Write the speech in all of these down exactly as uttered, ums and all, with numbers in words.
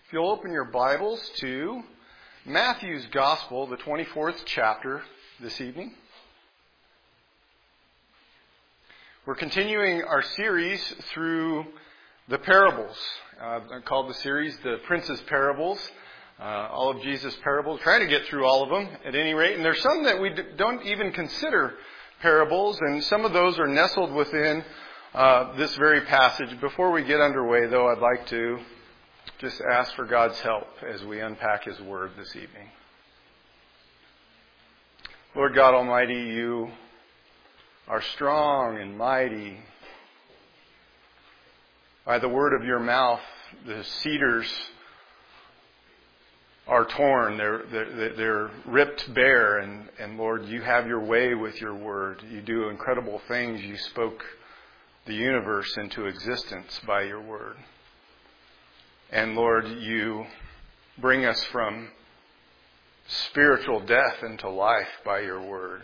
If you'll open your Bibles to Matthew's Gospel, the twenty-fourth chapter this evening. We're continuing our series through the parables. Uh, I called the series the Prince's Parables. Uh, all of Jesus' parables. Trying to get through all of them at any rate. And there's some that we don't even consider parables, and some of those are nestled within uh, this very passage. Before we get underway, though, I'd like to just ask for God's help as we unpack His Word this evening. Lord God Almighty, You are strong and mighty. By the word of Your mouth, the cedars are torn. They're, they're, they're ripped bare. And, and Lord, You have Your way with Your Word. You do incredible things. You spoke the universe into existence by Your Word. And Lord, You bring us from spiritual death into life by Your Word.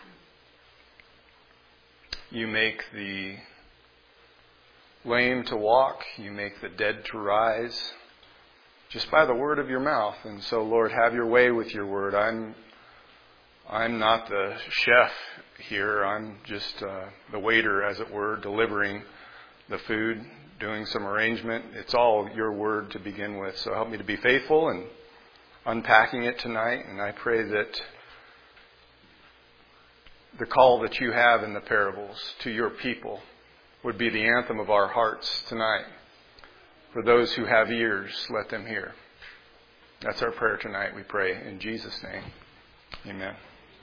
You make the lame to walk. You make the dead to rise. Just by the word of Your mouth. And so, Lord, have Your way with Your Word. I'm I'm not the chef here. I'm just uh, the waiter, as it were, delivering the food, doing some arrangement. It's all Your Word to begin with. So help me to be faithful in unpacking it tonight. And I pray that the call that You have in the parables to Your people would be the anthem of our hearts tonight. For those who have ears, let them hear. That's our prayer tonight, we pray in Jesus' name. Amen.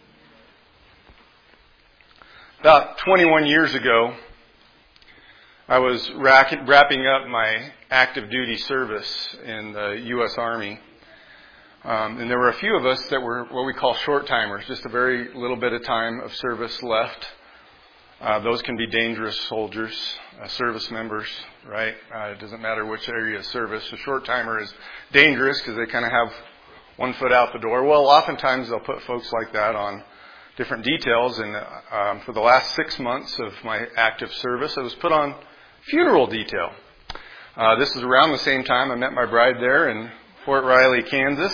About twenty-one years ago, I was wrapping up my active duty service in the U S Army. Um, and there were a few of us that were what we call short-timers, just a very little bit of time of service left. Uh, those can be dangerous soldiers, uh, service members, right? Uh, it doesn't matter which area of service. A short-timer is dangerous because they kind of have one foot out the door. Well, oftentimes they'll put folks like that on different details. And um, for the last six months of my active service, I was put on funeral detail. Uh, this is around the same time I met my bride there in Fort Riley, Kansas.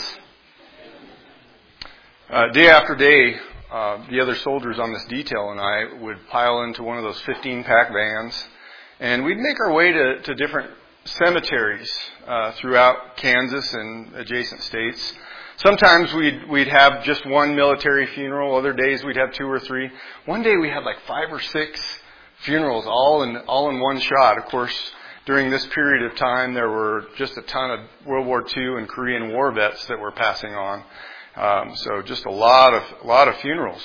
Uh, day after day, uh, the other soldiers on this detail and I would pile into one of those fifteen-pack vans, and we'd make our way to, to different cemeteries uh, throughout Kansas and adjacent states. Sometimes we'd we'd have just one military funeral. Other days we'd have two or three. One day we had like five or six funerals all in all in one shot. Of course, during this period of time, there were just a ton of World War Two and Korean War vets that were passing on. Um, so just a lot of a lot of funerals.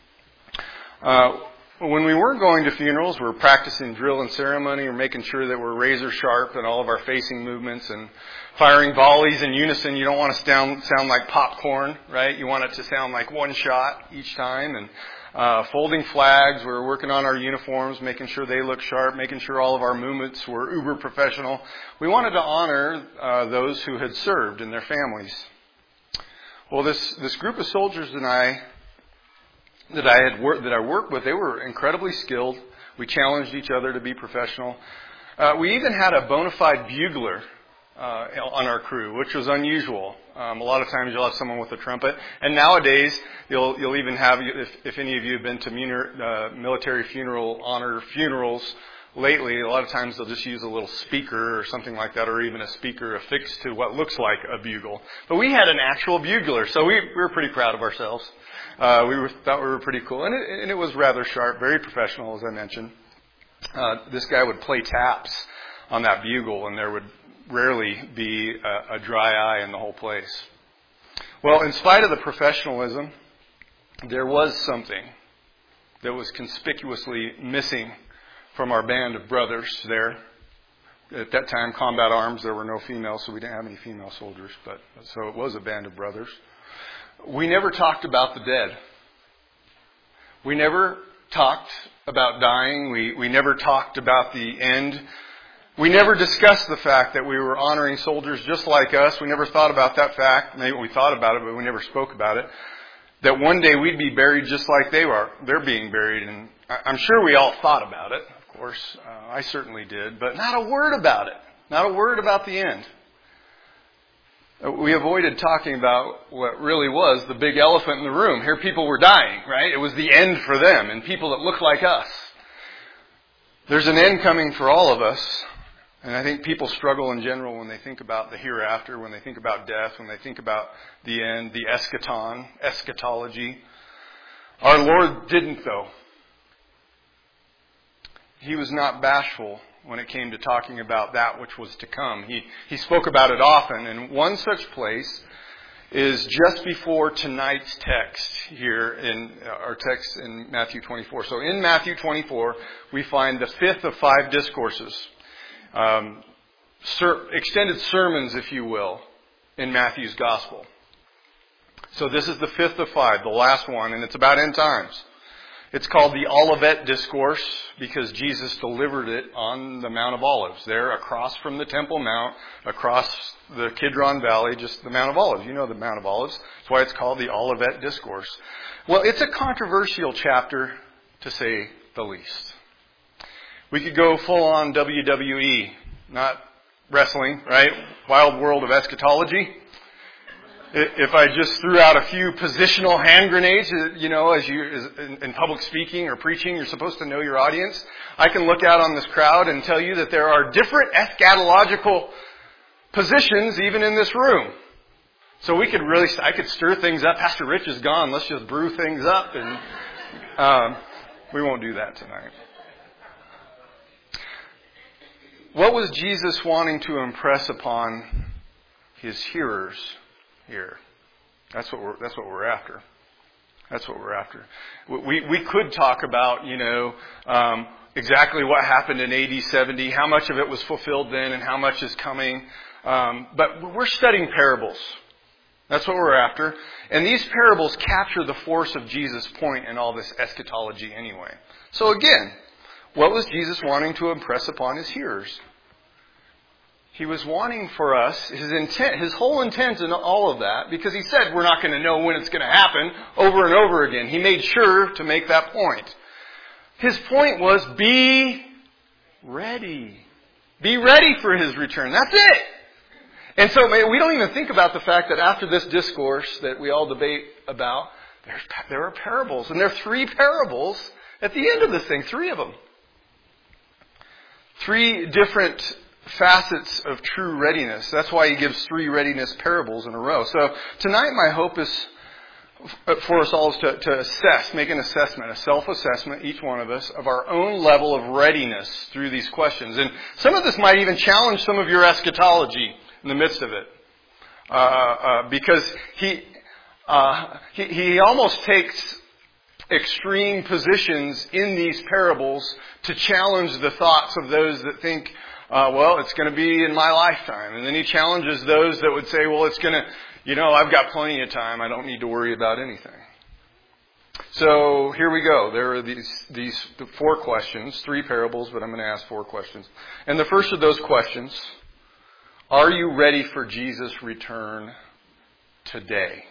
Uh, when we weren't going to funerals, we were practicing drill and ceremony, or making sure that we're razor sharp in all of our facing movements and firing volleys in unison. You don't want to sound sound like popcorn, right? You want it to sound like one shot each time. And uh, folding flags, we were working on our uniforms, making sure they looked sharp, making sure all of our movements were uber professional. We wanted to honor uh, those who had served and their families. Well, this, this group of soldiers and I that I had worked that I worked with, they were incredibly skilled. We challenged each other to be professional. Uh, we even had a bona fide bugler uh, on our crew, which was unusual. Um, a lot of times you'll have someone with a trumpet, and nowadays you'll you'll even have, if, if any of you have been to muner, uh, military funeral honor funerals lately, a lot of times they'll just use a little speaker or something like that, or even a speaker affixed to what looks like a bugle. But we had an actual bugler, so we, we were pretty proud of ourselves. Uh, we were, thought we were pretty cool, and it, and it was rather sharp, very professional, as I mentioned. Uh, this guy would play taps on that bugle, and there would rarely be a, a dry eye in the whole place. Well, in spite of the professionalism, there was something that was conspicuously missing from our band of brothers there. At that time, combat arms, there were no females, so we didn't have any female soldiers, but so it was a band of brothers. We never talked about the dead. We never talked about dying. We, we never talked about the end. We never discussed the fact that we were honoring soldiers just like us. We never thought about that fact. Maybe we thought about it, but we never spoke about it. That one day we'd be buried just like they were. They're being buried, and I'm sure we all thought about it. Of course, uh, I certainly did, but not a word about it. Not a word about the end. we avoided talking about what really was the big elephant in the room. Here people were dying, right? It was the end for them and people that looked like us. There's an end coming for all of us. And I think people struggle in general when they think about the hereafter, when they think about death, when they think about the end, the eschaton, eschatology. Our Lord didn't, though. He was not bashful when it came to talking about that which was to come. He he spoke about it often, and one such place is just before tonight's text here in our text in Matthew twenty-four. So in Matthew twenty-four, we find the fifth of five discourses, um, ser- extended sermons, if you will, in Matthew's gospel. So this is the fifth of five, the last one, and it's about end times. It's called the Olivet Discourse because Jesus delivered it on the Mount of Olives, there across from the Temple Mount, across the Kidron Valley, just the Mount of Olives. You know the Mount of Olives. That's why it's called the Olivet Discourse. Well, it's a controversial chapter, to say the least. We could go full on W W E, not wrestling, right? Wild world of eschatology. If I just threw out a few positional hand grenades, you know, as you in public speaking or preaching, you're supposed to know your audience. I can look out on this crowd and tell you that there are different eschatological positions even in this room. So we could really, I could stir things up. Pastor Rich is gone. Let's just brew things up, and um, we won't do that tonight. What was Jesus wanting to impress upon his hearers here? That's what we're, that's what we're after. That's what we're after. We, we could talk about, you know, um, exactly what happened in A D seventy, how much of it was fulfilled then and how much is coming. Um, but we're studying parables. That's what we're after. And these parables capture the force of Jesus' point in all this eschatology anyway. So again, what was Jesus wanting to impress upon his hearers? He was wanting for us, his intent, his whole intent in all of that, because he said we're not going to know when it's going to happen over and over again. He made sure to make that point. His point was, be ready. Be ready for his return. That's it. And so we don't even think about the fact that after this discourse that we all debate about, there's, there are parables. And there are three parables at the end of this thing. Three of them. Three different facets of true readiness. That's why he gives three readiness parables in a row. So tonight my hope is for us all is to, to assess, make an assessment, a self-assessment, each one of us, of our own level of readiness through these questions. And some of this might even challenge some of your eschatology in the midst of it. Uh, uh, because he, uh, he, he almost takes extreme positions in these parables to challenge the thoughts of those that think, Uh, well, it's going to be in my lifetime. And then he challenges those that would say, well, it's going to, you know, I've got plenty of time. I don't need to worry about anything. So here we go. There are these, these four questions, three parables, but I'm going to ask four questions. And the first of those questions, are you ready for Jesus' return today?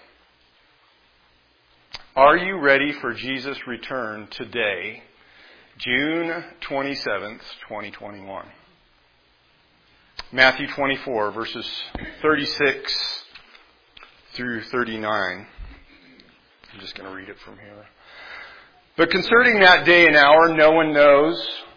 Are you ready for Jesus' return today, June twenty-seventh, twenty twenty-one? Matthew twenty-four, verses thirty-six through thirty-nine. I'm just going to read it from here. But concerning that day and hour, no one knows,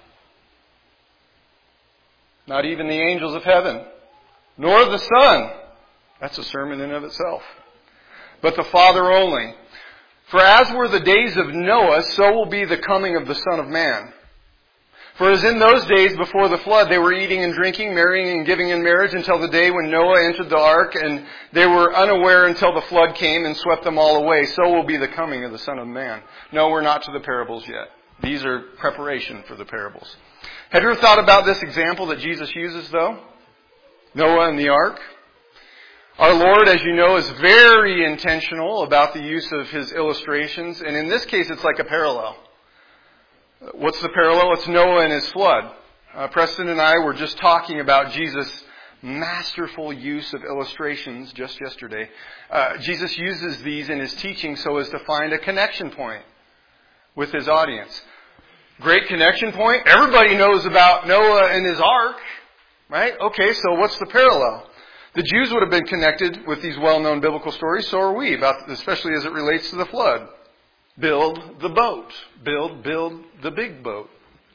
not even the angels of heaven, nor the Son. That's a sermon in and of itself. But the Father only. For as were the days of Noah, so will be the coming of the Son of Man. For as in those days before the flood, they were eating and drinking, marrying and giving in marriage until the day when Noah entered the ark, and they were unaware until the flood came and swept them all away. So will be the coming of the Son of Man. No, we're not to the parables yet. These are preparation for the parables. Have you ever thought about this example that Jesus uses, though? Noah and the ark. Our Lord, as you know, is very intentional about the use of his illustrations, and in this case, it's like a parallel. What's the parallel? It's Noah and his flood. Uh, Preston and I were just talking about Jesus' masterful use of illustrations just yesterday. Uh, Jesus uses these in his teaching so as to find a connection point with his audience. Great connection point. Everybody knows about Noah and his ark, right? Okay, so what's the parallel? The Jews would have been connected with these well-known biblical stories, so are we, about, especially as it relates to the flood. Build the boat. Build, build the big boat.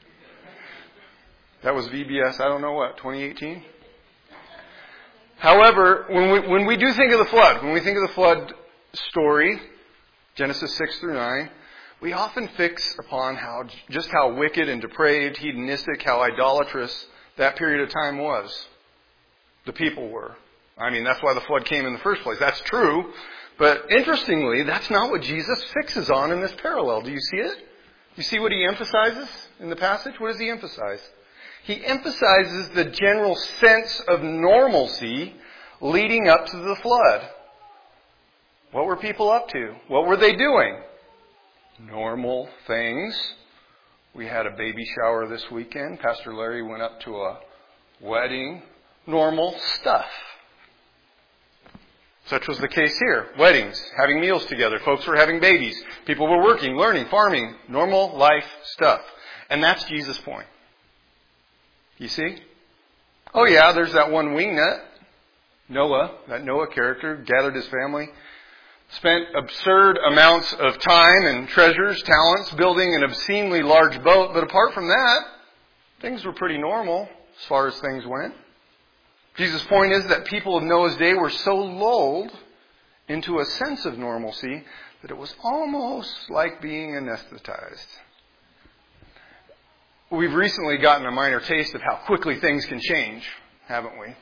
That was V B S, I don't know what, twenty eighteen? However, when we, when we do think of the flood, when we think of the flood story, Genesis six through nine, we often fix upon how just how wicked and depraved, hedonistic, how idolatrous that period of time was. The people were. I mean, that's why the flood came in the first place. That's true. But interestingly, that's not what Jesus fixes on in this parallel. Do you see it? Do you see what he emphasizes in the passage? What does he emphasize? He emphasizes the general sense of normalcy leading up to the flood. What were people up to? What were they doing? Normal things. We had a baby shower this weekend. Pastor Larry went up to a wedding. Normal stuff. Such was the case here. Weddings, having meals together. Folks were having babies. People were working, learning, farming. Normal life stuff. And that's Jesus' point. You see? Oh yeah, there's that one wingnut. Noah, that Noah character, gathered his family. Spent absurd amounts of time and treasures, talents, building an obscenely large boat. But apart from that, things were pretty normal as far as things went. Jesus' point is that people of Noah's day were so lulled into a sense of normalcy that it was almost like being anesthetized. We've recently gotten a minor taste of how quickly things can change, haven't we?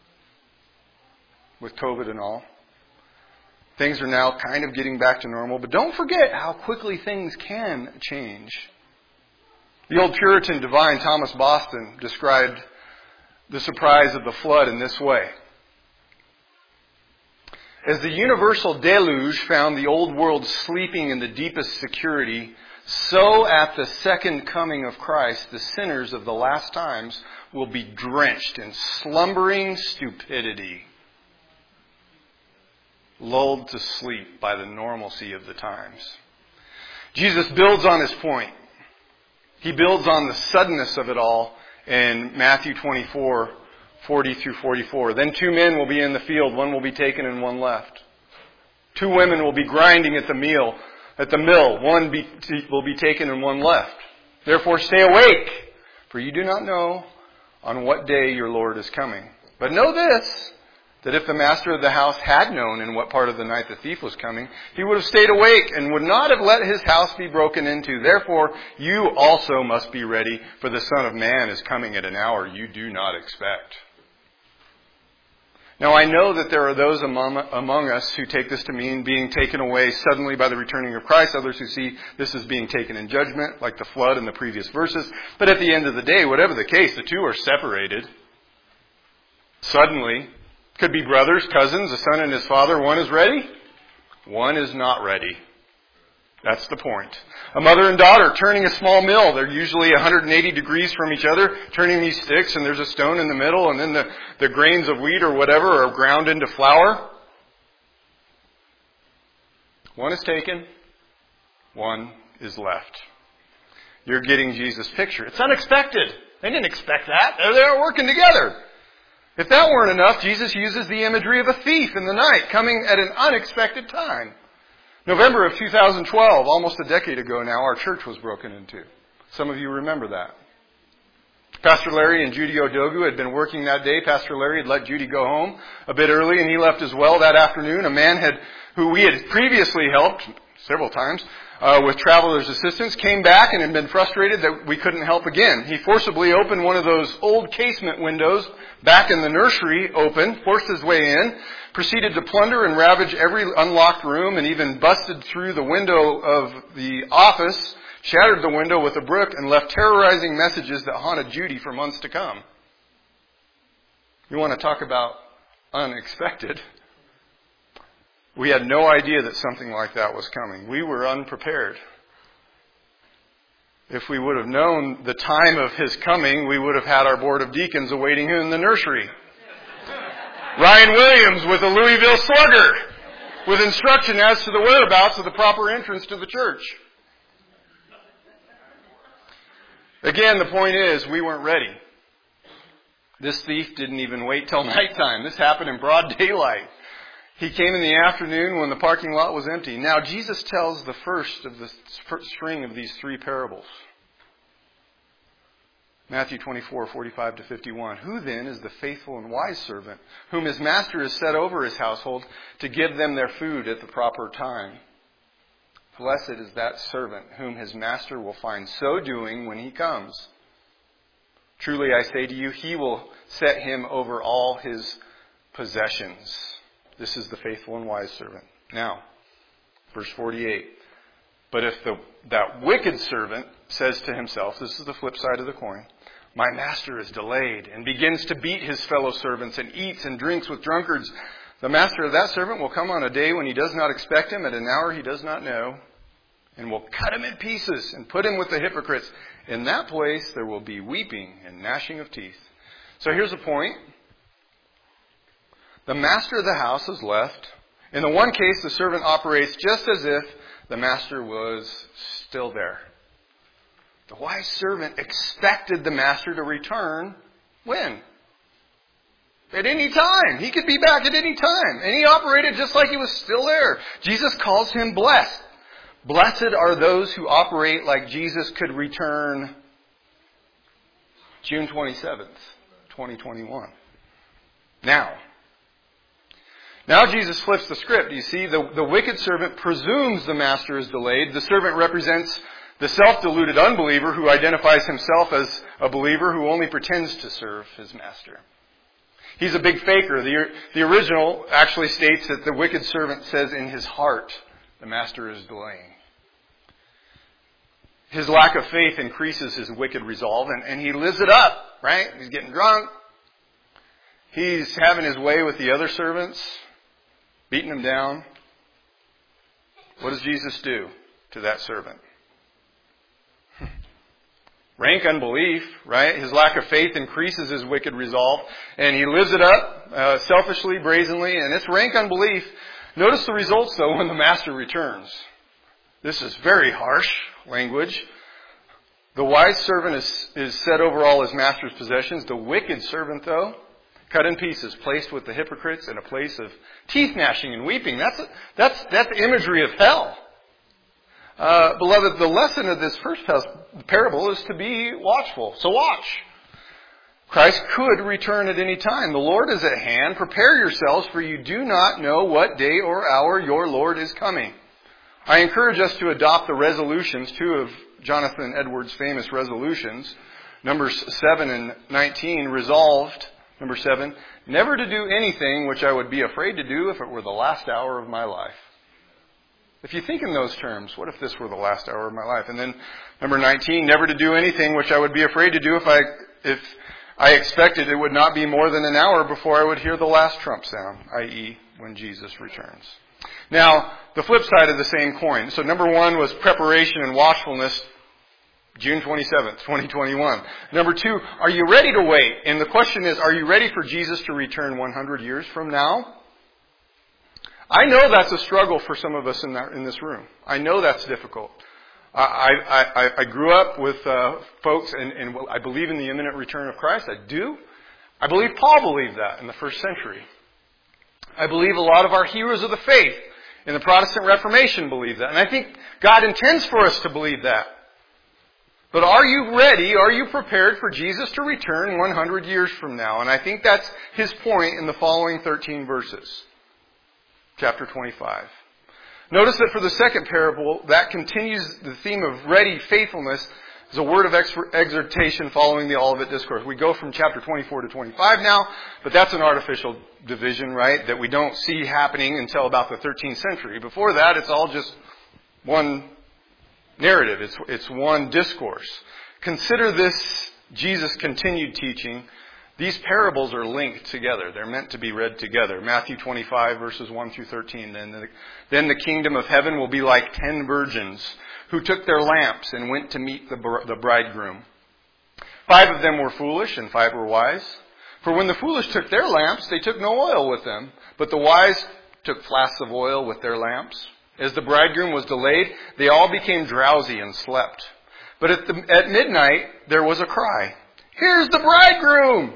With COVID and all. Things are now kind of getting back to normal, but don't forget how quickly things can change. The old Puritan divine Thomas Boston described the surprise of the flood in this way. As the universal deluge found the old world sleeping in the deepest security, so at the second coming of Christ, the sinners of the last times will be drenched in slumbering stupidity, lulled to sleep by the normalcy of the times. Jesus builds on his point. He builds on the suddenness of it all in Matthew twenty-four, forty through forty-four. Then two men will be in the field, one will be taken and one left. Two women will be grinding at the meal, at the mill, one be, will be taken and one left. Therefore stay awake, for you do not know on what day your Lord is coming. But know this, that if the master of the house had known in what part of the night the thief was coming, he would have stayed awake and would not have let his house be broken into. Therefore, you also must be ready, for the Son of Man is coming at an hour you do not expect. Now, I know that there are those among, among us who take this to mean being taken away suddenly by the returning of Christ. Others who see this as being taken in judgment, like the flood in the previous verses. But at the end of the day, whatever the case, the two are separated. Suddenly. Could be brothers, cousins, a son and his father. One is ready, one is not ready. That's the point. A mother and daughter turning a small mill. They're usually one hundred eighty degrees from each other, turning these sticks, and there's a stone in the middle, and then the, the grains of wheat or whatever are ground into flour. One is taken, one is left. You're getting Jesus' picture. It's unexpected. They didn't expect that. They're there working together. If that weren't enough, Jesus uses the imagery of a thief in the night, coming at an unexpected time. November of two thousand twelve, almost a decade ago now, our church was broken into. Some of you remember that. Pastor Larry and Judy Odogu had been working that day. Pastor Larry had let Judy go home a bit early, and he left as well that afternoon. A man had, who we had previously helped several times, Uh, with traveler's assistance, came back and had been frustrated that we couldn't help again. He forcibly opened one of those old casement windows back in the nursery open, forced his way in, proceeded to plunder and ravage every unlocked room, and even busted through the window of the office, shattered the window with a brick, and left terrorizing messages that haunted Judy for months to come. You want to talk about unexpected? We had no idea that something like that was coming. We were unprepared. If we would have known the time of his coming, we would have had our board of deacons awaiting him in the nursery. Ryan Williams with a Louisville Slugger, with instruction as to the whereabouts of the proper entrance to the church. Again, the point is, we weren't ready. This thief didn't even wait till nighttime. This happened in broad daylight. He came in the afternoon when the parking lot was empty. Now Jesus tells the first of the string of these three parables. Matthew twenty-four, forty-five to fifty-one. Who then is the faithful and wise servant, whom his master has set over his household to give them their food at the proper time? Blessed is that servant whom his master will find so doing when he comes. Truly I say to you, he will set him over all his possessions. This is the faithful and wise servant. Now, verse forty-eight. But if the, that wicked servant says to himself, this is the flip side of the coin, my master is delayed, and begins to beat his fellow servants and eats and drinks with drunkards, the master of that servant will come on a day when he does not expect him, at an hour he does not know, and will cut him in pieces and put him with the hypocrites. In that place there will be weeping and gnashing of teeth. So here's the point. The master of the house is left. In the one case, the servant operates just as if the master was still there. The wise servant expected the master to return when? At any time. He could be back at any time. And he operated just like he was still there. Jesus calls him blessed. Blessed are those who operate like Jesus could return June twenty-seventh, twenty twenty-one. Now, now Jesus flips the script. You see, the, the wicked servant presumes the master is delayed. The servant represents the self-deluded unbeliever who identifies himself as a believer who only pretends to serve his master. He's a big faker. The, the original actually states that the wicked servant says in his heart, the master is delaying. His lack of faith increases his wicked resolve, and, and he lives it up, right? He's getting drunk. He's having his way with the other servants, beating them down. What does Jesus do to that servant? Rank unbelief, right? His lack of faith increases his wicked resolve, and he lives it up uh, selfishly, brazenly, and it's rank unbelief. Notice the results, though, when the master returns. This is very harsh language. The wise servant is, is set over all his master's possessions. The wicked servant, though, cut in pieces, placed with the hypocrites in a place of teeth gnashing and weeping. That's a, that's that's imagery of hell. Uh, beloved, the lesson of this first parable is to be watchful. So watch. Christ could return at any time. The Lord is at hand. Prepare yourselves, for you do not know what day or hour your Lord is coming. I encourage us to adopt the resolutions, two of Jonathan Edwards' famous resolutions. Numbers seven and nineteen, resolved, number seven, never to do anything which I would be afraid to do if it were the last hour of my life. If you think in those terms, what if this were the last hour of my life? And then number nineteen, never to do anything which I would be afraid to do if I if I expected it would not be more than an hour before I would hear the last trump sound, that is when Jesus returns. Now, the flip side of the same coin. So number one was preparation and watchfulness, June twenty-seventh, twenty twenty-one. Number two, are you ready to wait? And the question is, are you ready for Jesus to return one hundred years from now? I know that's a struggle for some of us in that, in this room. I know that's difficult. I, I, I grew up with uh, folks, and, and I believe in the imminent return of Christ. I do. I believe Paul believed that in the first century. I believe a lot of our heroes of the faith in the Protestant Reformation believe that. And I think God intends for us to believe that. But are you ready, are you prepared for Jesus to return one hundred years from now? And I think that's his point in the following thirteen verses. Chapter twenty-five. Notice that for the second parable, that continues the theme of ready faithfulness as a word of exhortation following the Olivet Discourse. We go from chapter twenty-four to twenty-five now, but that's an artificial division, right, that we don't see happening until about the thirteenth century. Before that, it's all just one narrative. It's, it's one discourse. Consider this Jesus' continued teaching. These parables are linked together. They're meant to be read together. Matthew twenty-five, verses one through thirteen. Then the, then the kingdom of heaven will be like ten virgins who took their lamps and went to meet the, the bridegroom. Five of them were foolish and five were wise. For when the foolish took their lamps, they took no oil with them. But the wise took flasks of oil with their lamps. As the bridegroom was delayed, they all became drowsy and slept. But at, the, at midnight, there was a cry. Here's the bridegroom!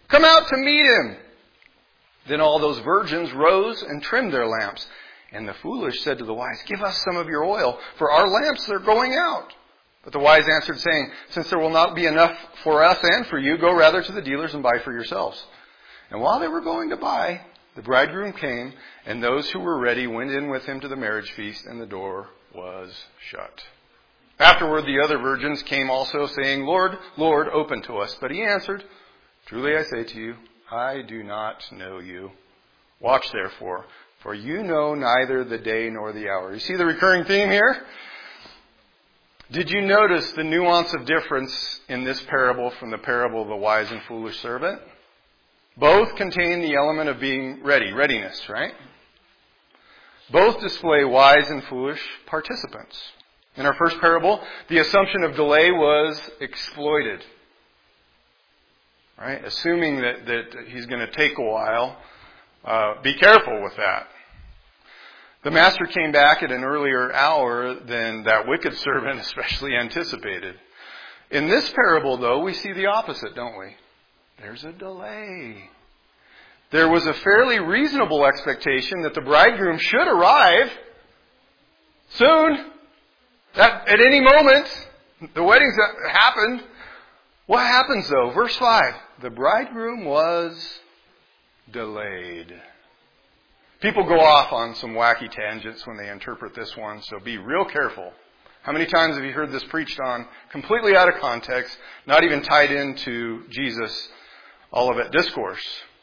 Come out to meet him." Then all those virgins rose and trimmed their lamps. And the foolish said to the wise, "Give us some of your oil, for our lamps are going out." But the wise answered, saying, "Since there will not be enough for us and for you, go rather to the dealers and buy for yourselves." And while they were going to buy, the bridegroom came, and those who were ready went in with him to the marriage feast, and the door was shut. Afterward the other virgins came also, saying, "Lord, Lord, open to us." But he answered, "Truly I say to you, I do not know you. Watch therefore, for you know neither the day nor the hour." You see the recurring theme here? Did you notice the nuance of difference in this parable from the parable of the wise and foolish servant? Both contain the element of being ready, readiness, right? Both display wise and foolish participants. In our first parable, the assumption of delay was exploited. Right? Assuming that, that he's going to take a while, uh, be careful with that. The master came back at an earlier hour than that wicked servant especially anticipated. In this parable, though, we see the opposite, don't we? There's a delay. There was a fairly reasonable expectation that the bridegroom should arrive soon. That at any moment, the wedding's happened. What happens though? Verse five. The bridegroom was delayed. People go off on some wacky tangents when they interpret this one, so be real careful. How many times have you heard this preached on completely out of context, not even tied into Jesus' Olivet Discourse?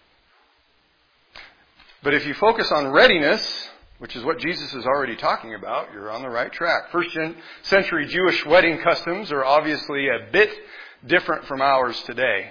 But if you focus on readiness, which is what Jesus is already talking about, you're on the right track. First century Jewish wedding customs are obviously a bit different from ours today.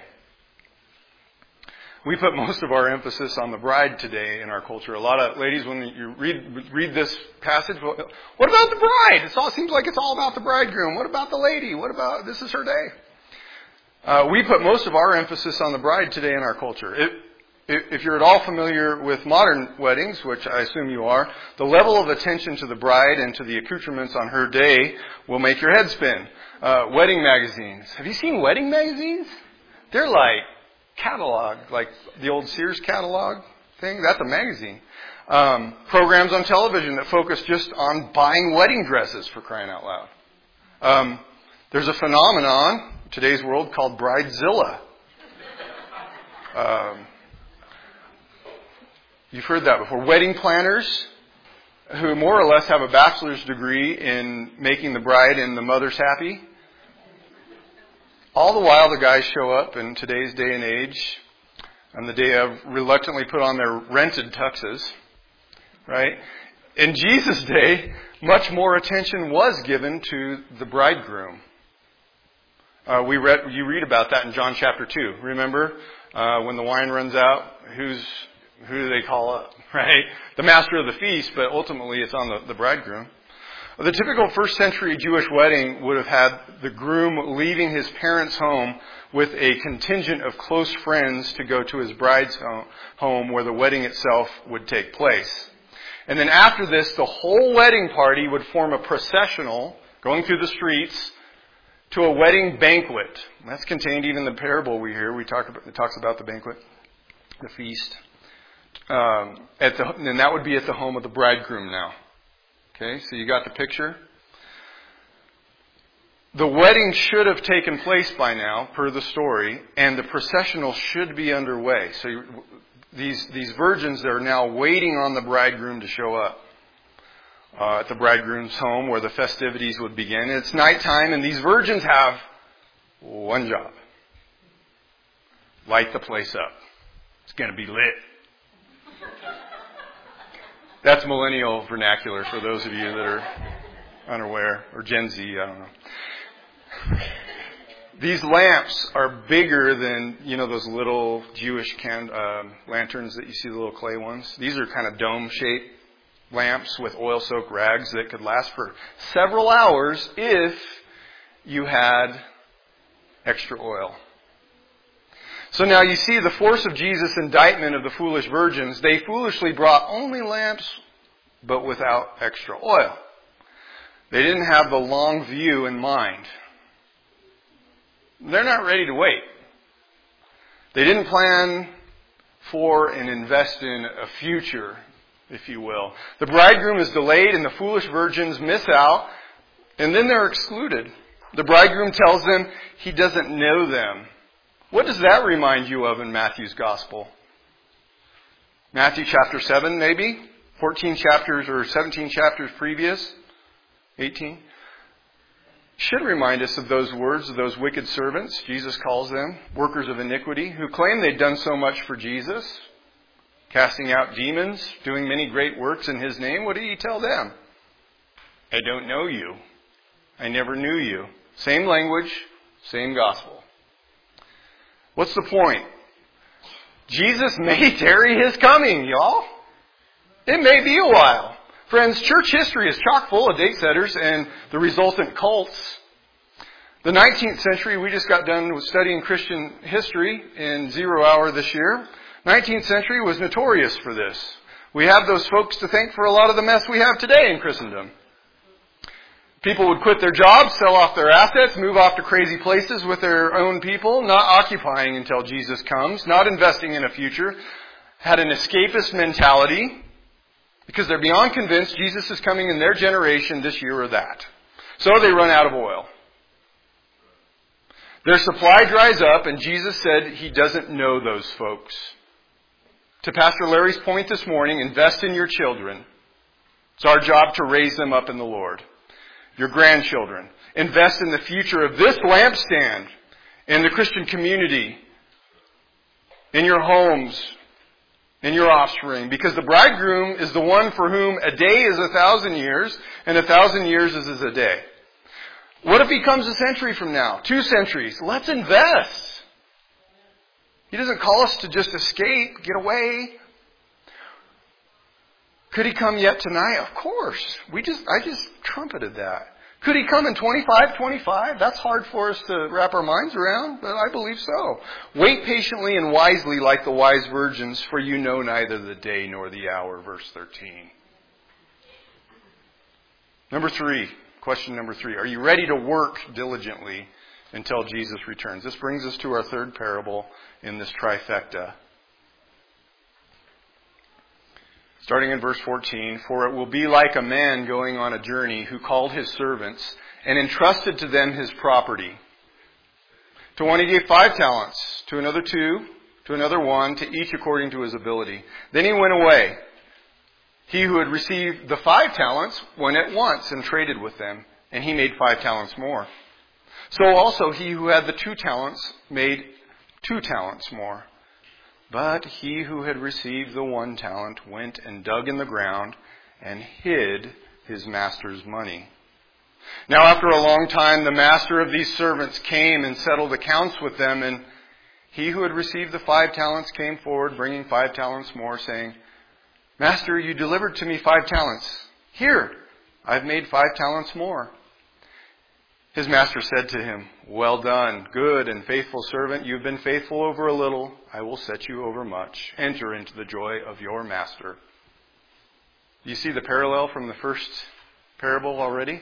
We put most of our emphasis on the bride today in our culture. A lot of ladies, when you read read this passage, what about the bride? It all seems like it's all about the bridegroom. What about the lady? What about, this is her day? Uh, we put most of our emphasis on the bride today in our culture. It, if you're at all familiar with modern weddings, which I assume you are, the level of attention to the bride and to the accoutrements on her day will make your head spin. Uh, wedding magazines. Have you seen wedding magazines? They're like catalog, like the old Sears catalog thing. That's a magazine. Um, programs on television that focus just on buying wedding dresses, for crying out loud. Um, there's a phenomenon in today's world called Bridezilla. Um, you've heard that before. Wedding planners who more or less have a bachelor's degree in making the bride and the mothers happy. All the while the guys show up in today's day and age on the day of reluctantly put on their rented tuxes, right? In Jesus' day, much more attention was given to the bridegroom. Uh, we read, you read about that in John chapter two. Remember, uh, when the wine runs out, who's, who do they call up, right? The master of the feast, but ultimately it's on the, the bridegroom. The typical first century Jewish wedding would have had the groom leaving his parents' home with a contingent of close friends to go to his bride's home where the wedding itself would take place. And then after this, the whole wedding party would form a processional going through the streets to a wedding banquet. That's contained even in the parable we hear. We talk about, it talks about the banquet, the feast. Um, at the, and that would be at the home of the bridegroom now. Okay, so you got the picture. The wedding should have taken place by now, per the story, and the processional should be underway. So you, these these virgins are now waiting on the bridegroom to show up uh, at the bridegroom's home where the festivities would begin. It's nighttime, and these virgins have one job: light the place up. It's going to be lit. That's millennial vernacular for those of you that are unaware, or Gen Z, I don't know. These lamps are bigger than, you know, those little Jewish can, uh, lanterns that you see, the little clay ones. These are kind of dome-shaped lamps with oil-soaked rags that could last for several hours if you had extra oil. So now you see the force of Jesus' indictment of the foolish virgins. They foolishly brought only lamps, but without extra oil. They didn't have the long view in mind. They're not ready to wait. They didn't plan for and invest in a future, if you will. The bridegroom is delayed and the foolish virgins miss out, and then they're excluded. The bridegroom tells them he doesn't know them. What does that remind you of in Matthew's gospel? Matthew chapter seven, maybe? fourteen chapters or seventeen chapters previous? eighteen? Should remind us of those words of those wicked servants, Jesus calls them, workers of iniquity, who claim they'd done so much for Jesus, casting out demons, doing many great works in His name. What did He tell them? I don't know you. I never knew you. Same language, same gospel. What's the point? Jesus may tarry His coming, y'all. It may be a while. Friends, church history is chock full of date setters and the resultant cults. The nineteenth century, we just got done with studying Christian history in Zero Hour this year. nineteenth century was notorious for this. We have those folks to thank for a lot of the mess we have today in Christendom. People would quit their jobs, sell off their assets, move off to crazy places with their own people, not occupying until Jesus comes, not investing in a future, had an escapist mentality because they're beyond convinced Jesus is coming in their generation this year or that. So they run out of oil. Their supply dries up, and Jesus said He doesn't know those folks. To Pastor Larry's point this morning, invest in your children. It's our job to raise them up in the Lord. Your grandchildren. Invest in the future of this lampstand, in the Christian community, in your homes, in your offspring. Because the bridegroom is the one for whom a day is a thousand years, and a thousand years is as a day. What if He comes a century from now? Two centuries? Let's invest. He doesn't call us to just escape, get away. Could He come yet tonight? Of course. We just, I just trumpeted that. Could He come in twenty-five twenty-five? That's hard for us to wrap our minds around, but I believe so. Wait patiently and wisely like the wise virgins, for you know neither the day nor the hour. Verse thirteen. Number three, question number three. Are you ready to work diligently until Jesus returns? This brings us to our third parable in this trifecta. Starting in verse fourteen, for it will be like a man going on a journey who called his servants and entrusted to them his property. To one he gave five talents, to another two, to another one, to each according to his ability. Then he went away. He who had received the five talents went at once and traded with them, and he made five talents more. So also he who had the two talents made two talents more. But he who had received the one talent went and dug in the ground and hid his master's money. Now after a long time, the master of these servants came and settled accounts with them. And he who had received the five talents came forward, bringing five talents more, saying, Master, you delivered to me five talents. Here, I've made five talents more. His master said to him, Well done, good and faithful servant. You've been faithful over a little. I will set you over much. Enter into the joy of your master. Do you see the parallel from the first parable already?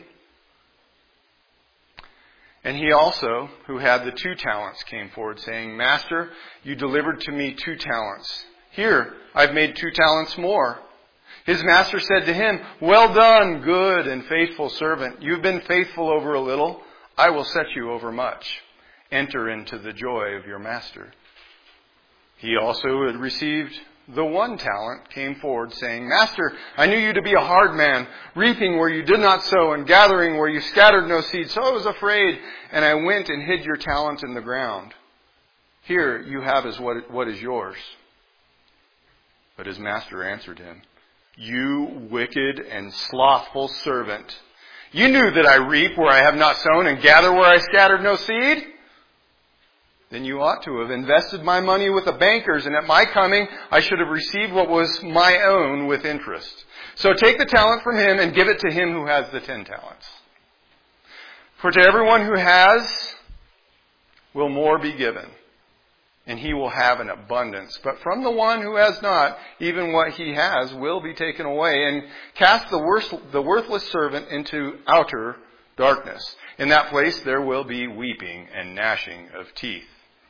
And he also, who had the two talents, came forward saying, Master, you delivered to me two talents. Here, I've made two talents more. His master said to him, Well done, good and faithful servant. You've been faithful over a little. I will set you over much. Enter into the joy of your master. He also who had received the one talent came forward saying, Master, I knew you to be a hard man, reaping where you did not sow and gathering where you scattered no seed. So I was afraid, and I went and hid your talent in the ground. Here you have is what, what is yours. But his master answered him, You wicked and slothful servant. You knew that I reap where I have not sown and gather where I scattered no seed. Then you ought to have invested my money with the bankers, and at my coming I should have received what was my own with interest. So take the talent from him and give it to him who has the ten talents. For to everyone who has will more be given, and he will have an abundance. But from the one who has not, even what he has will be taken away. And cast the, worst, the worthless servant into outer darkness. In that place there will be weeping and gnashing of teeth.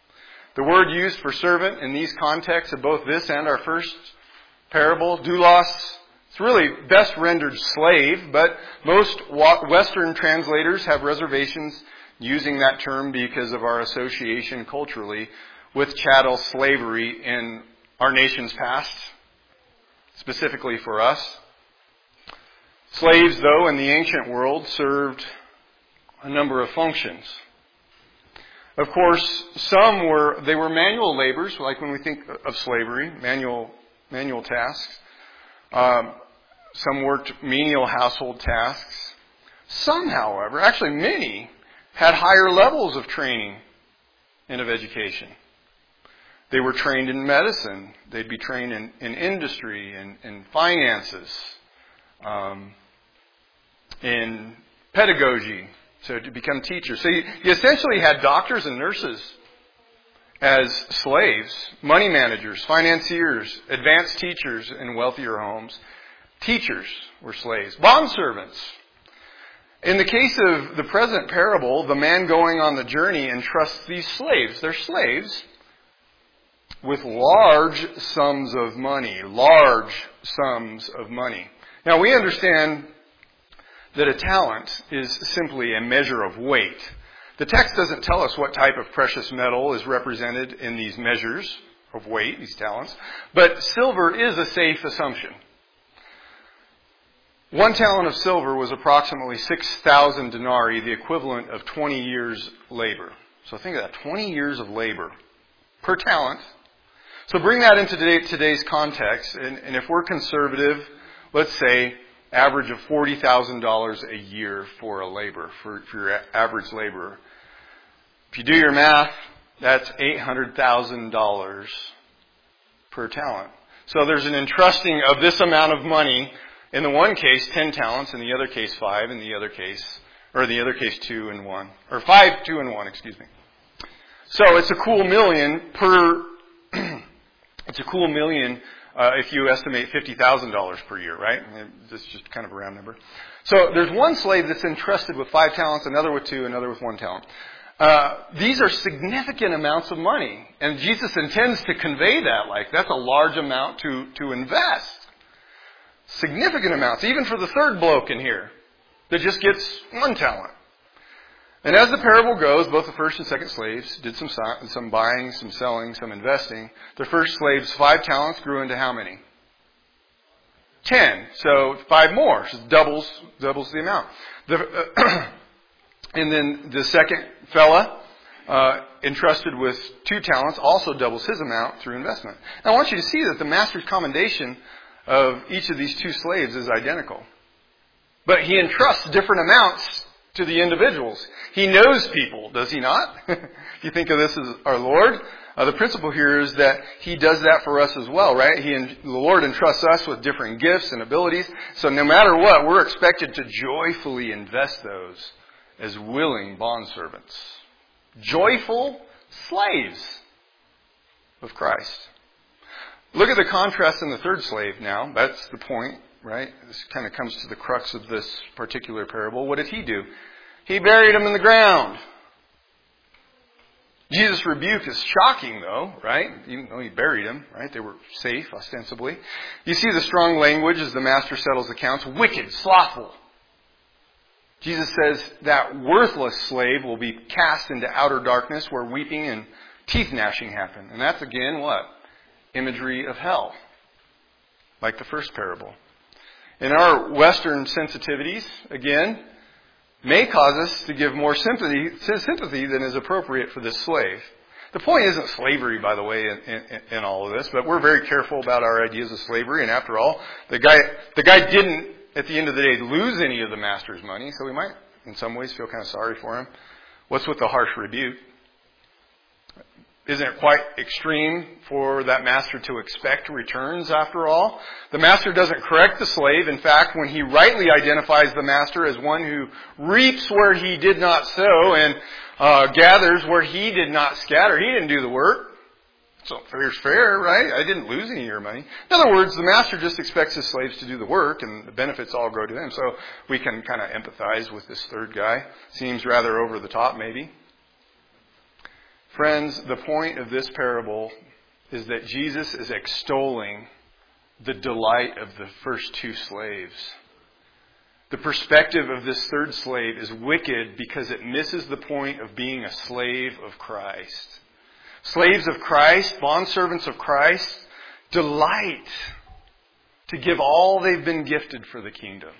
The word used for servant in these contexts of both this and our first parable, doulos, it's really best rendered slave, but most Western translators have reservations using that term because of our association culturally with chattel slavery in our nation's past, specifically for us. Slaves, though, in the ancient world served a number of functions. Of course, some were, they were manual labors, like when we think of slavery, manual, manual tasks. Um, some worked menial household tasks. Some, however, actually many, had higher levels of training and of education. They were trained in medicine. They'd be trained in, in industry and in, in finances, um, in pedagogy, so to become teachers. So you, you essentially had doctors and nurses as slaves, money managers, financiers, advanced teachers in wealthier homes. Teachers were slaves. Bondservants. In the case of the present parable, the man going on the journey entrusts these slaves. They're slaves with large sums of money. Large sums of money. Now we understand that a talent is simply a measure of weight. The text doesn't tell us what type of precious metal is represented in these measures of weight, these talents, but silver is a safe assumption. One talent of silver was approximately six thousand denarii, the equivalent of twenty years' labor. So think of that, twenty years of labor per talent. So bring that into today, today's context, and, and if we're conservative, let's say average of forty thousand dollars a year for a labor, for, for your average laborer. If you do your math, that's eight hundred thousand dollars per talent. So there's an entrusting of this amount of money. In the one case, ten talents. In the other case, five. In the other case, or in the other case, two and one. Or five, two and one, excuse me. So it's a cool million per, it's a cool million uh, if you estimate fifty thousand dollars per year, right? This is just kind of a round number. So there's one slave that's entrusted with five talents, another with two, another with one talent. Uh, these are significant amounts of money. And Jesus intends to convey that, like, that's a large amount to, to invest. Significant amounts, even for the third bloke in here that just gets one talent. And as the parable goes, both the first and second slaves did some some buying, some selling, some investing. The first slave's five talents grew into how many? Ten. So five more. So doubles doubles the amount. The, uh, and then the second fella, uh, entrusted with two talents, also doubles his amount through investment. Now I want you to see that the master's commendation of each of these two slaves is identical. But he entrusts different amounts to the individuals. He knows people, does he not? If you think of this as our Lord, uh, the principle here is that he does that for us as well, right? He, the Lord entrusts us with different gifts and abilities. So no matter what, we're expected to joyfully invest those as willing bondservants. Joyful slaves of Christ. Look at the contrast in the third slave now. That's the point, right? This kind of comes to the crux of this particular parable. What did he do? He buried him in the ground. Jesus' rebuke is shocking, though, right? Even though he buried him, right? They were safe, ostensibly. You see the strong language as the master settles accounts. Wicked, slothful. Jesus says that worthless slave will be cast into outer darkness where weeping and teeth gnashing happen. And that's again what? Imagery of hell, like the first parable. In our Western sensitivities, again, may cause us to give more sympathy, sympathy than is appropriate for this slave. The point isn't slavery, by the way, in, in, in all of this, but we're very careful about our ideas of slavery. And after all, the guy, the guy didn't, at the end of the day, lose any of the master's money, so we might, in some ways, feel kind of sorry for him. What's with the harsh rebuke? Isn't it quite extreme for that master to expect returns after all? The master doesn't correct the slave. In fact, when he rightly identifies the master as one who reaps where he did not sow and uh, gathers where he did not scatter, he didn't do the work. So fair's fair, right? I didn't lose any of your money. In other words, the master just expects his slaves to do the work and the benefits all go to them. So we can kind of empathize with this third guy. Seems rather over the top maybe. Friends, the point of this parable is that Jesus is extolling the delight of the first two slaves. The perspective of this third slave is wicked because it misses the point of being a slave of Christ. Slaves of Christ, bondservants of Christ, delight to give all they've been gifted for the kingdom.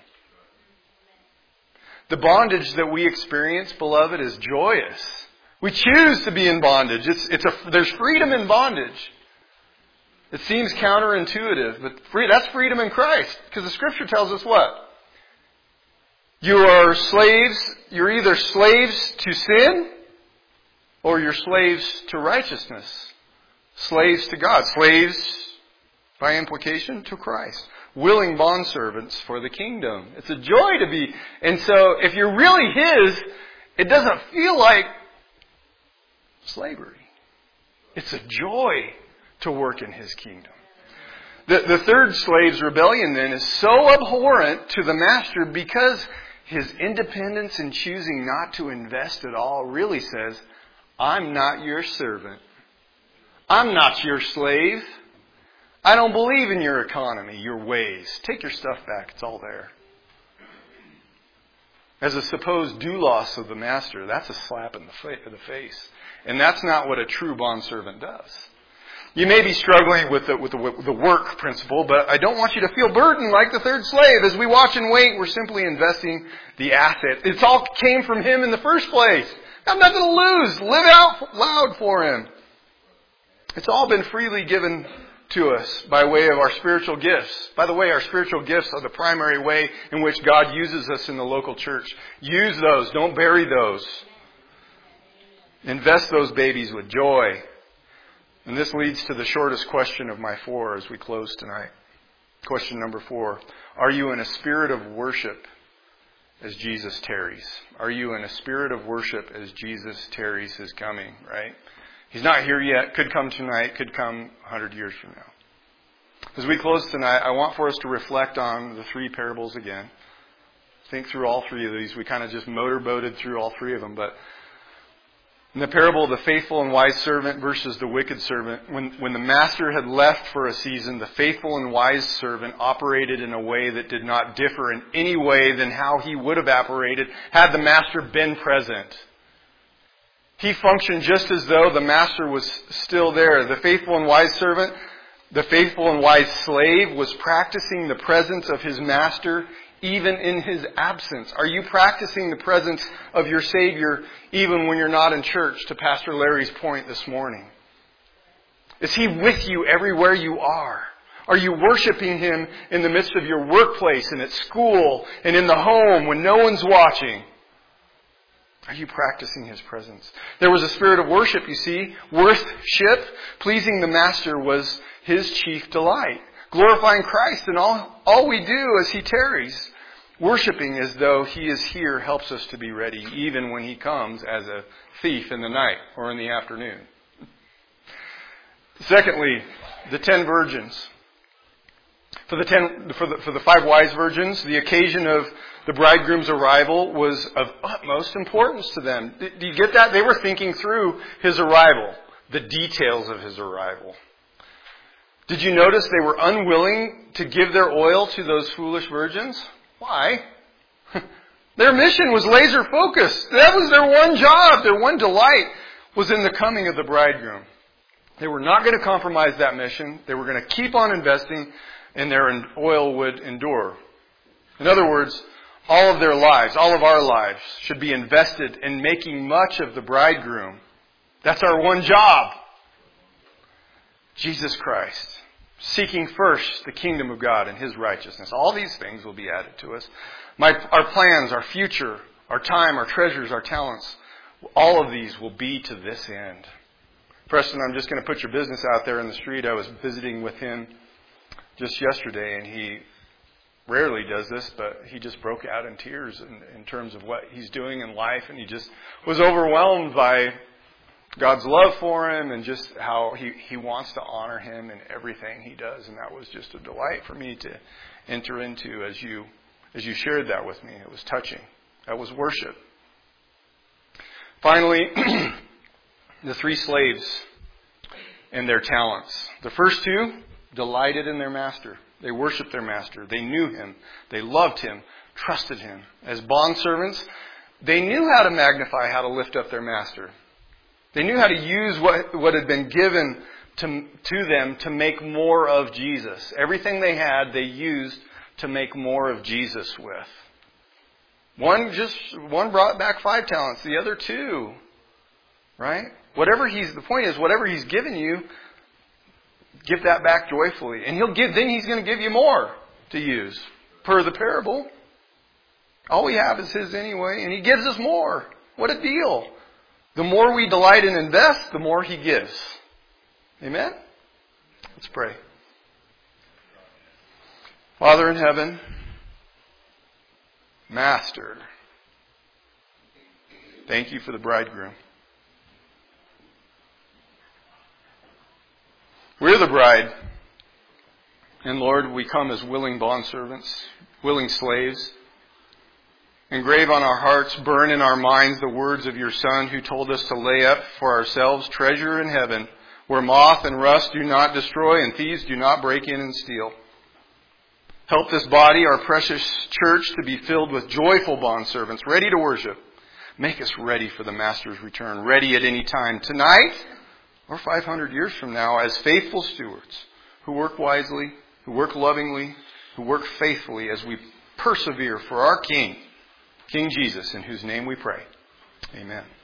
The bondage that we experience, beloved, is joyous. We choose to be in bondage. It's, it's a, there's freedom in bondage. It seems counterintuitive, but free, that's freedom in Christ. Because the Scripture tells us what? You are slaves, you're either slaves to sin or you're slaves to righteousness. Slaves to God. Slaves, by implication, to Christ. Willing bondservants for the kingdom. It's a joy to be. And so if you're really His, it doesn't feel like slavery. It's a joy to work in His kingdom. The, the third slave's rebellion then is so abhorrent to the master because his independence in choosing not to invest at all really says, I'm not your servant. I'm not your slave. I don't believe in your economy, your ways. Take your stuff back. It's all there. As a supposed doulos of the master, that's a slap in the face. And that's not what a true bondservant does. You may be struggling with the, with, the, with the work principle, but I don't want you to feel burdened like the third slave. As we watch and wait, we're simply investing the asset. It's all came from Him in the first place. I have nothing to lose. Live out loud for Him. It's all been freely given to us by way of our spiritual gifts. By the way, our spiritual gifts are the primary way in which God uses us in the local church. Use those. Don't bury those. Invest those babies with joy. And this leads to the shortest question of my four as we close tonight. Question number four. Are you in a spirit of worship as Jesus tarries? Are you in a spirit of worship as Jesus tarries His coming, right? He's not here yet. Could come tonight. Could come a hundred years from now. As we close tonight, I want for us to reflect on the three parables again. Think through all three of these. We kind of just motorboated through all three of them, but in the parable of the faithful and wise servant versus the wicked servant, when, when the master had left for a season, the faithful and wise servant operated in a way that did not differ in any way than how he would have operated had the master been present. He functioned just as though the master was still there. The faithful and wise servant, the faithful and wise slave was practicing the presence of his master even in his absence. Are you practicing the presence of your Savior even when you're not in church, to Pastor Larry's point this morning? Is He with you everywhere you are? Are you worshiping Him in the midst of your workplace and at school and in the home when no one's watching? Are you practicing His presence? There was a spirit of worship, you see. Worship, pleasing the Master, was His chief delight. Glorifying Christ in all, all we do as He tarries. Worshipping as though He is here helps us to be ready, even when He comes as a thief in the night or in the afternoon. Secondly, the ten virgins. For the ten, for the, for the five wise virgins, the occasion of the bridegroom's arrival was of utmost importance to them. Do you get that? They were thinking through His arrival, the details of His arrival. Did you notice they were unwilling to give their oil to those foolish virgins? Why? Their mission was laser focused. That was their one job. Their one delight was in the coming of the bridegroom. They were not going to compromise that mission. They were going to keep on investing, and their oil would endure. In other words, all of their lives, all of our lives, should be invested in making much of the bridegroom. That's our one job. Jesus Christ. Seeking first the kingdom of God and His righteousness. All these things will be added to us. My, our plans, our future, our time, our treasures, our talents, all of these will be to this end. Preston, I'm just going to put your business out there in the street. I was visiting with him just yesterday, and he rarely does this, but he just broke out in tears in, in terms of what he's doing in life, and he just was overwhelmed by God's love for him and just how he, he wants to honor Him in everything he does. And that was just a delight for me to enter into as you as you shared that with me. It was touching. That was worship. Finally, the three slaves and their talents. The first two delighted in their master. They worshiped their master. They knew him. They loved him, trusted him. As bondservants, they knew how to magnify, how to lift up their master. They knew how to use what, what had been given to, to them to make more of Jesus. Everything they had, they used to make more of Jesus with. One just one brought back five talents, the other two. Right? Whatever he's the point is, whatever he's given you, give that back joyfully. And he'll give then he's going to give you more to use. Per the parable. All we have is his anyway, and he gives us more. What a deal. The more we delight and invest, the more he gives. Amen? Let's pray. Father in heaven, Master, thank you for the bridegroom. We're the bride. And Lord, we come as willing bondservants, willing slaves. Engrave on our hearts, burn in our minds the words of your Son who told us to lay up for ourselves treasure in heaven, where moth and rust do not destroy and thieves do not break in and steal. Help this body, our precious church, to be filled with joyful bondservants, ready to worship. Make us ready for the Master's return, ready at any time, tonight or five hundred years from now, as faithful stewards who work wisely, who work lovingly, who work faithfully as we persevere for our King, King Jesus, in whose name we pray. Amen.